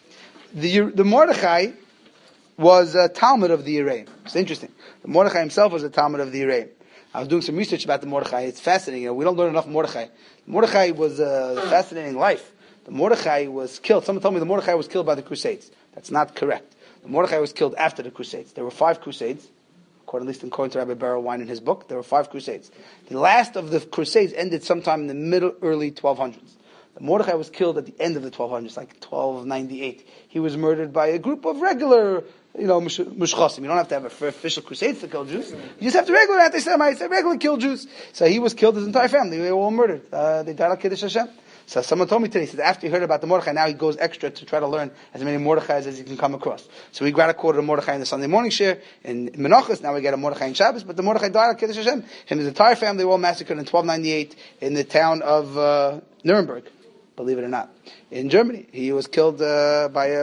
The Mordechai was a Talmud of the Yereim. It's interesting. The Mordechai himself was a Talmud of the Yereim. I was doing some research about the Mordechai. It's fascinating. We don't learn enough Mordechai. Mordechai was a fascinating life. The Mordechai was killed. Someone told me the Mordechai was killed by the Crusades. That's not correct. The Mordechai was killed after the Crusades. There were 5 Crusades, according to Rabbi Barrow-Wein in his book. There were 5 Crusades. The last of the Crusades ended sometime in the early 1200s. The Mordechai was killed at the end of the 1200s, like 1298. He was murdered by a group of regular, mushchasim. You don't have to have official crusades to kill Jews. You just have to regular anti-Semites, regular kill Jews. So he was killed, his entire family. They were all murdered. They died al Kiddush Hashem. So someone told me today, he said, after he heard about the Mordechai, now he goes extra to try to learn as many Mordechais as he can come across. So we got a quarter of Mordechai in the Sunday morning share in Menachos, now we get a Mordechai in Shabbos, but the Mordechai died al Kiddush Hashem. Him and his entire family were all massacred in 1298 in the town of Nuremberg. Believe it or not, in Germany, he was killed by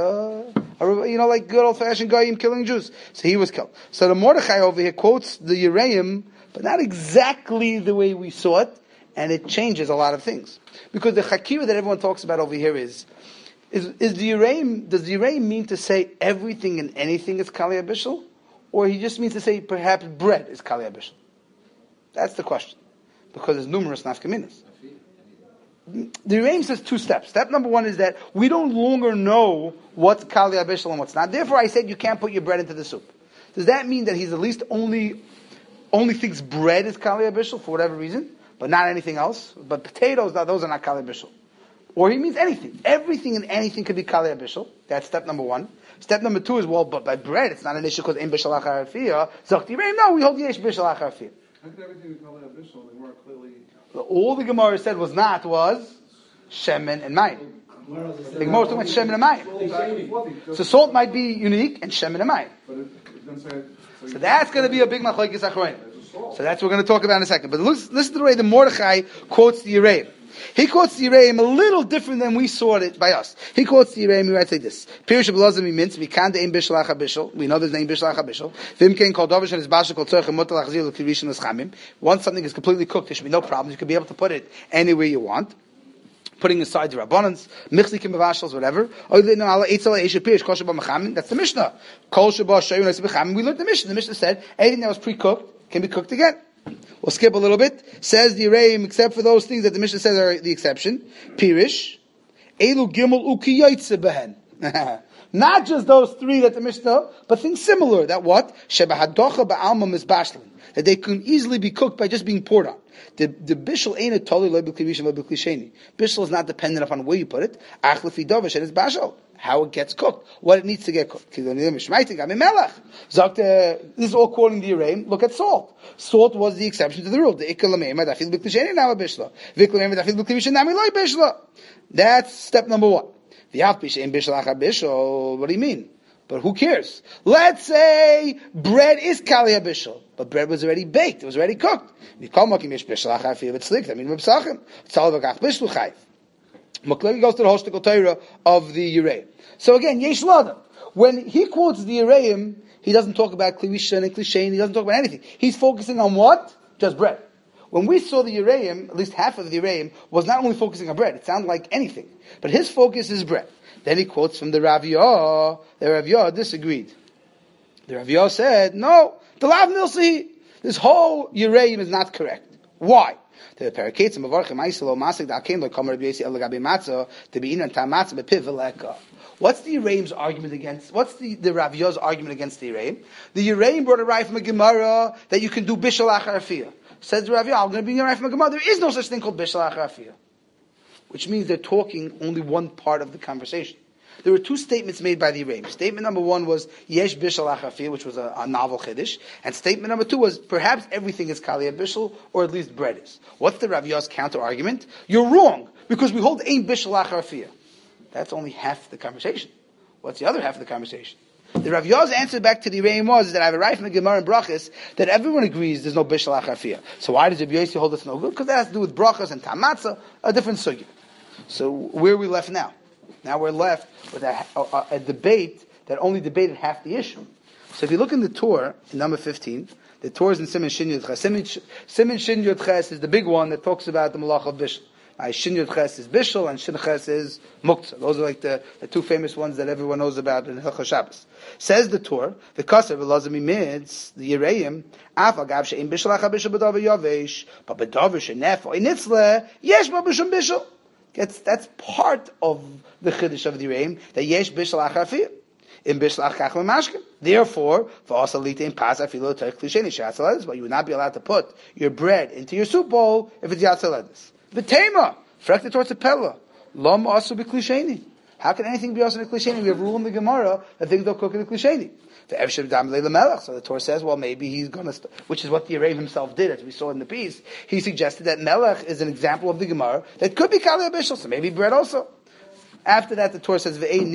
like good old-fashioned goyim killing Jews. So he was killed. So the Mordechai over here quotes the Yereim, but not exactly the way we saw it, and it changes a lot of things because the Chakira that everyone talks about over here is the Yereim. Does the Yereim mean to say everything and anything is kalei bishul, or he just means to say perhaps bread is kalei bishul? That's the question, because there's numerous nafkaminas. the Reim says two steps. Step number one is that we don't longer know what's Kali Abishal and what's not. Therefore, I said you can't put your bread into the soup. Does that mean that he's at least only thinks bread is Kali Abishal for whatever reason, but not anything else? But potatoes, those are not Kali Abishal. Or he means anything. Everything and anything could be Kali Abishal. That's step number one. Step number two is, well, but by bread, it's not an issue because Ein Bishal Achar Afiyah. Zokti Reim, no, we hold Yesh Bishal Achar Afiyah. How could everything be called Abishal? The Gemara clearly. All the Gemara said was Shemen and Mayim. The Gemara was talking about Shemen and Mayim. So salt might be unique and Shemen and Mayim. So that's going to be a big machlokes achronim. So that's what we're going to talk about in a second. But listen to the way the Mordechai quotes the Yereim. He quotes the Yereim a little different than we saw it by us. He quotes the Yereim, he writes like this. Pirush Belazim means, Vikanda Ein Bishal Achar Bishal. We know there's Ein Bishal Achar Bishal. Vimkein Kol Dovish and his Bashal Kol Tzorch and Mutal Achzir L'Kirishim L'Schamim. Once something is completely cooked, there should be no problems. You could be able to put it anywhere you want. Putting aside the Rabbanans, Michzikim Bavashals, whatever. That's the Mishnah. Kol Shaba Shayun Eis B'Chamim. We learned the Mishnah. The Mishnah said, anything that was pre-cooked can be cooked again. We'll skip a little bit. Says the Yereim, except for those things that the Mishnah says are the exception. Pirish. Elu Gimel Uki Yaitze Behen. Not just those three that the Mishnah, but things similar. That what? Sheba Hadocha Ba'alma Mizbashlin. That they can easily be cooked by just being poured on. The bishul ain't a totally loyal klisheni, loyal klisheni. Bishul is not dependent upon where you put it. Achlefi dovish and it's bashal. How it gets cooked, what it needs to get cooked. This is all quoting the Yereim. Look at salt. Salt was the exception to the rule. The That's step number one. What do you mean? But who cares? Let's say bread is Kali Abishal, but bread was already baked, it was already cooked. Maklegi goes to the Hoshtikol Torah of the Yereim. So again, Yesh Ladam. When he quotes the Yereim, he doesn't talk about Klivishan and Klishain, he doesn't talk about anything. He's focusing on what? Just bread. When we saw the Yereim, at least half of the Yereim was not only focusing on bread, it sounded like anything, but his focus is bread. Then he quotes from the Rav Yah. The Rav Yah disagreed. The Rav Yah said, no, the Lav Nilsi, this whole Yereim is not correct. Why? What's the Yereim's argument against? What's the Rav Yah's argument against the Yereim? The Yereim brought a right from a Gemara that you can do Bishal Achar Afiyah. Says the Rav Yah, I'm going to bring a right from a Gemara. There is no such thing called Bishal Achar Afiyah. Which means they're talking only one part of the conversation. There were two statements made by the Yereim. Statement number one was Yesh Bishal Achar Afiyah, which was a novel Chiddush. And statement number two was perhaps everything is Kali Bishal, or at least bread is. What's the Rav Yah's counter argument? You're wrong, because we hold Ein Bishal Achar Afiyah. That's only half the conversation. What's the other half of the conversation? The Rav Yah's answer back to the Yereim was that I have a right from the Gemara and Brachas that everyone agrees there's no Bishal Achar Afiyah. So why does Rabbi Yossi hold us no good? Because that has to do with Brachas and Tamatzah, a different sugya. So where are we left now? Now we're left with a debate that only debated half the issue. So if you look in the Torah, in number 15, the Torah is in Siman Shin Yud Ches. Siman Shin Yud Ches is the big one that talks about the Malach of Bishul. Shin Yud Ches is Bishul and Shin Ches is Muktzah. Those are like the two famous ones that everyone knows about in Hilchos Shabbos. Says the Torah, the Kaser v'lazami mids, the Yereim, Af agav she'im Bishul achar Bishul b'davar yavesh, but b'davar she'nef or initzle, yesh ba b'shum Bishul. That's part of the Chiddush of the Yereim, that yesh Bishul achar Afiyah. In Bishul achar mashkim. Therefore, for also lite in pas afilo teich klisheni she'atzaledis, but you would not be allowed to put your bread into your soup bowl if it's yatzaledis. V'tema, frekta towards a pella, lom asu b'klisheni. How can anything be also in a klisheni? We have a rule in the Gemara that things don't cook in a klisheni. So the Torah says, well, maybe he's going to, which is what the Yereim himself did, as we saw in the piece. He suggested that melech is an example of the Gemara that could be Kali Bishul, so maybe bread also. After that, the Torah says,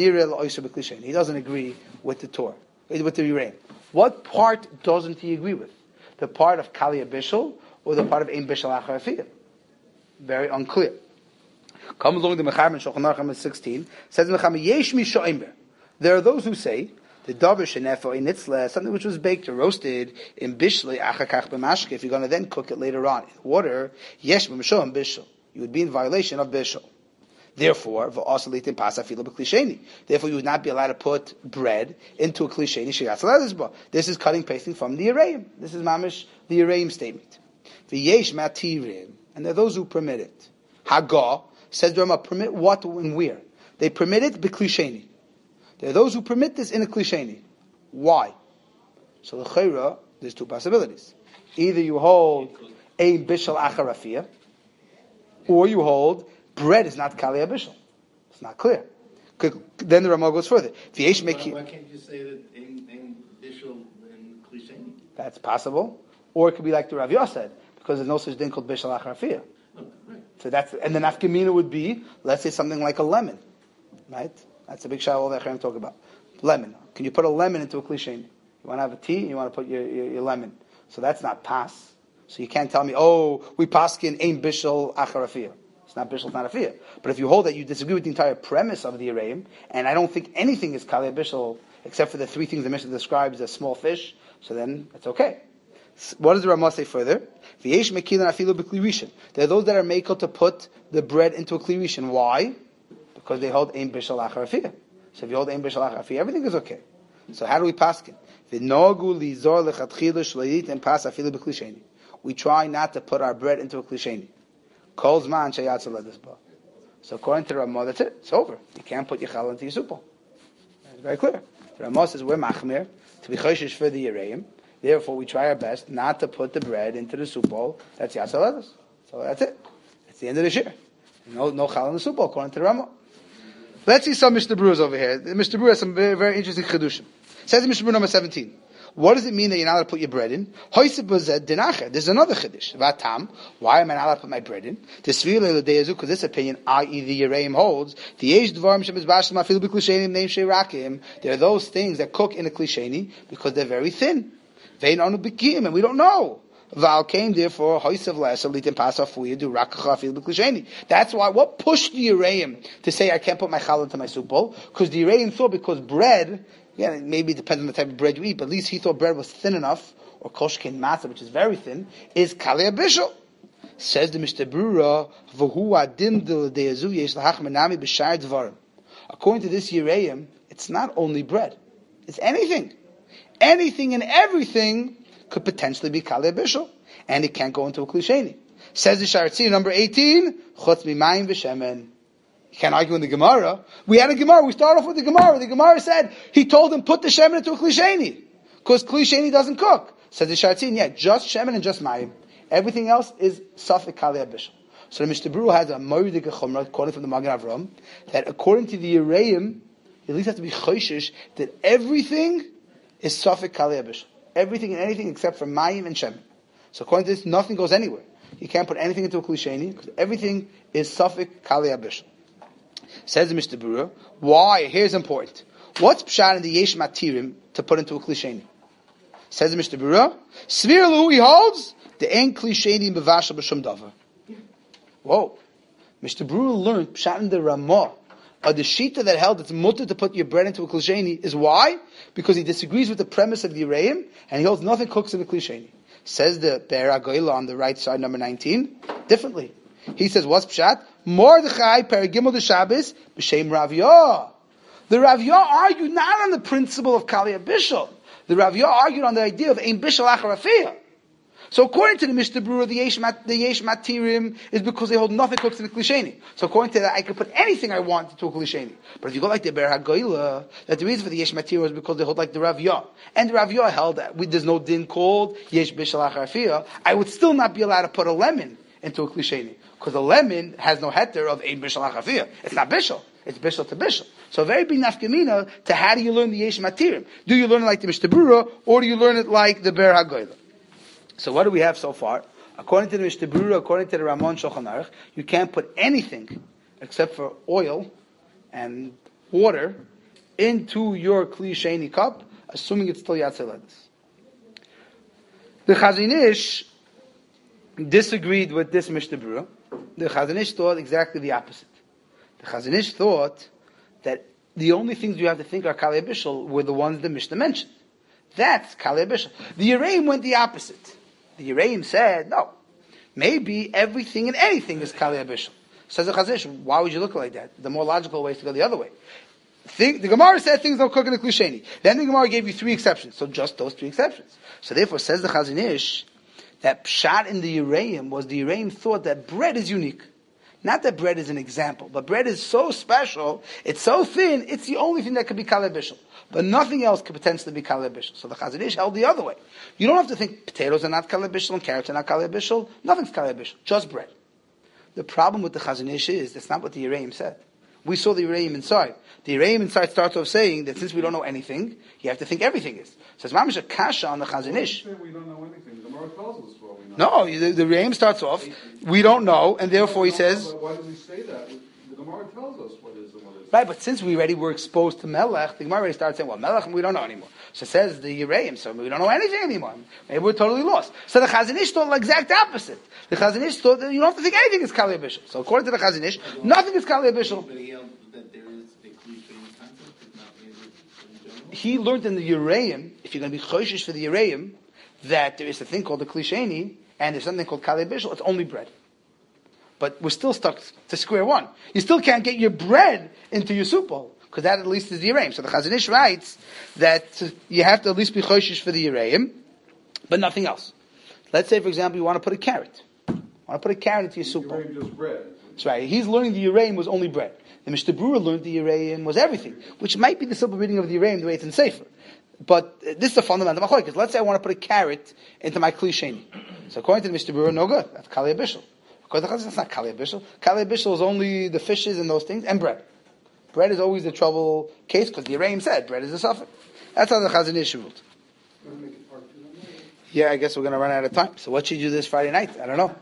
he doesn't agree with the Torah, with the Yereim. What part doesn't he agree with? The part of Kali Bishul or the part of Ein Bishul Achar Afiyah? Very unclear. Comes along the Mecham in Shulchan Aruch 16, says Mecham, Yesh mi sho'imber. There are those who say, the davar shenefo in nitzle, something which was baked or roasted in bishlei achakach b'mashke, if you're going to then cook it later on in water, yesh b'mashom bishul. You would be in violation of bishul. Therefore, v'asalitin pas afilo b'klisheni. Therefore, you would not be allowed to put bread into a klisheni sheyatzalazba. This is cutting pasting from the Yereim. This is mamish the Yereim statement. V'yesh matirim, and there are those who permit it. Hagah, Says the Rama, permit what and where? They permit it b'klisheni. There are those who permit this in a klisheni. Why? So the chayra, there's two possibilities. Either you hold ein bishal achar afiyah, or you hold bread is not kali bishal. It's not clear. Then the Rama goes further. Why can't you say that in bishul and klisheni? That's possible. Or it could be like the Rav Yah said, because there's no such thing called bishal achar afiyah. Right. So and the nafkamina would be, let's say something like a lemon, right? That's a big shayla all that Chaim talk about. Lemon. Can you put a lemon into a klisheni? You want to have a tea, and you want to put your lemon. So that's not pas. So you can't tell me, we paskin ain't bishul achar afiyah. It's not bishul, it's not afiyah. But if you hold that you disagree with the entire premise of the Yereim, and I don't think anything is kali bishul except for the three things the Mishnah describes as small fish, so then it's okay. What does the Ramah say further? There are those that are makel to put the bread into a kli rishon. Why? Because they hold ein bishul achar afiyah. So if you hold ein bishul achar afiyah, everything is okay. So how do we paskin? We try not to put our bread into a klisheni. So according to the Ramah, that's it. It's over. You can't put your challah into your supal. It's very clear. The Ramah says we're machmir to be choshesh for the Yereim. Therefore, we try our best not to put the bread into the soup bowl. That's Yatsa Ledas. So that's it. That's the end of the shir. No chal in the soup bowl, according to the Ramah. Let's see some Mishnah Brewers over here. The Mishnah Brewer has some very, very interesting chedushim. Says in Mishnah Brewer number 17. What does it mean that you're not allowed to put your bread in? There's another chiddush. Vatam. Why am I not allowed to put my bread in? Because this opinion, i.e. the Yereim holds, there are those things that cook in a klisheni because they're very thin. And we don't know. Val came therefore, that's why, what pushed the Yereim to say I can't put my challah into my soup bowl? Because the Yereim thought because bread, maybe it depends on the type of bread you eat, but at least he thought bread was thin enough, or koshkin matzah, which is very thin, is kalei bishul. Says the Mishnah Brura, according to this Yereim, it's not only bread, it's anything. Anything and everything could potentially be kalei bishul, and it can't go into a klisheni. Says the Sharatzi, number 18, chutz mimayim v'shemen. You can't argue in the Gemara. We had a Gemara. We started off with the Gemara. The Gemara said he told him put the shemen into a klisheni because klisheni doesn't cook. Says the Sharatzi, just shemen and just mayim. Everything else is safek kalei bishul. So the Mishnah Berurah has a moedik chumrah quoting from the Magen Avram that according to the Yereim, you at least have to be choshesh that everything is safek kalei bishul. Everything and anything except for mayim and shemen. So according to this, nothing goes anywhere. You can't put anything into a klisheni because everything is safek kalei bishul. Says the Mishnah Berurah, why? Here's important. What's pshat in the yesh matirim to put into a klisheni? Says the Mishnah Berurah, svir lu he holds the ein klisheni bevashal b'shum davar. Whoa. Mishnah Berurah learned pshat in the Ramah. The shita that held it's mutter to put your bread into a klisheni is why? Because he disagrees with the premise of the Yereim, and he holds nothing cooks in a klisheni. Says the Be'er HaGoyla on the right side, number 19, differently. He says, what's pshat? Mordechai perigimel de Shabbos b'shem Rav Yah. The Rav Yah argued not on the principle of kalei bishul. The Rav Yah argued on the idea of ein bishul achar afiyah. So according to the Mishnah Berurah, the yesh matirim is because they hold nothing cooks in a klisheni. So according to that, I can put anything I want into a klisheni. But if you go like the Be'er HaGoyla, that the reason for the yesh matirim is because they hold like the Rav Yah. And the Rav Yah held that there's no din called yesh bishul achar afiyah. I would still not be allowed to put a lemon into a klisheni. Because a lemon has no heter of ein bishul achar afiyah. It's not bishul. It's bishul to bishul. So a very big nafkamina to how do you learn the yesh matirim? Do you learn it like the Mishnah Berurah, or do you learn it like the Be'er HaGoyla? So what do we have so far? According to the Mishnah Berurah, according to the Ramon Shulchan Aruch, you can't put anything except for oil and water into your kli sheni cup, assuming it's still Yatzei Ledas. The Chazon Ish disagreed with this Mishnah Berurah. The Chazon Ish thought exactly the opposite. The Chazon Ish thought that the only things you have to think are kalei bishul were the ones the Mishnah mentioned. That's kalei bishul. The Yereim went the opposite. The Yereim said, no, maybe everything and anything is kalei bishul. Says the Chazon Ish, why would you look like that? The more logical way is to go the other way. The Gemara said things don't cook in a klisheni. Then the Gemara gave you 3 exceptions. So just those 3 exceptions. So therefore, says the Chazon Ish, that pshat in the Yereim was the Yereim thought that bread is unique. Not that bread is an example, but bread is so special, it's so thin, it's the only thing that could be kalei bishul. But nothing else could potentially be kalei bishul. So the Chazon Ish held the other way. You don't have to think potatoes are not kalei bishul and carrots are not kalei bishul. Nothing's kalei bishul, just bread. The problem with the Chazon Ish is that's not what the Yereim said. We saw the Yereim inside. The Yereim inside starts off saying that since we don't know anything, you have to think everything is. So it's mamish a kasha on the Chazon Ish. We don't know anything. The Gemara tells us what we know. No, the Yereim starts off, we don't know, and therefore he says... Why does he say that? The Gemara tells us what is and what isn't. Right, but since we already were exposed to Melech, the Gemara already starts saying, well, Melech we don't know anymore. So it says the Yereim, so we don't know anything anymore. Maybe we're totally lost. So the Chazon Ish thought the exact opposite. The Chazon Ish thought that you don't have to think anything is Kalei Bishul. So according to the Chazon Ish, nothing is Kalei Bishul. But he held that there is a cliche concept, it's not in general. He learned in the Yereim, if you're going to be choishish for the Yereim, that there is a thing called the Klisheni, and there's something called Kalei Bishul, it's only bread. But we're still stuck to square one. You still can't get your bread into your soup bowl, because that at least is the Yereim. So the Chazon Ish writes that you have to at least be choishish for the Yereim, but nothing else. Let's say, for example, you want to put a carrot. You want to put a carrot into your soup bowl. Just bread. That's right. He's learning the Yereim was only bread. The Mishnah Berurah learned the Yereim was everything, which might be the simple reading of the Yereim the way it's in Sefer. But this is a fundamental machlokes. Let's say I want to put a carrot into my kli sheni. So according to the Mishnah Berurah, no good. That's kalei bishul. According to the Chazon, that's not kalei bishul. Kalei bishul is only the fishes and those things, and bread. Bread is always the trouble case, because the Yereim said bread is a suffix. That's how the Chazon Ish ruled. Yeah, I guess we're going to run out of time. So what should you do this Friday night? I don't know.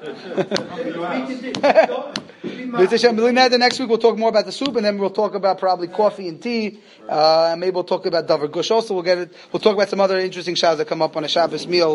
The next week we'll talk more about the soup, and then we'll talk about probably coffee and tea. Maybe we'll talk about davar gush also. We'll talk about some other interesting shahs that come up on a Shabbos meal.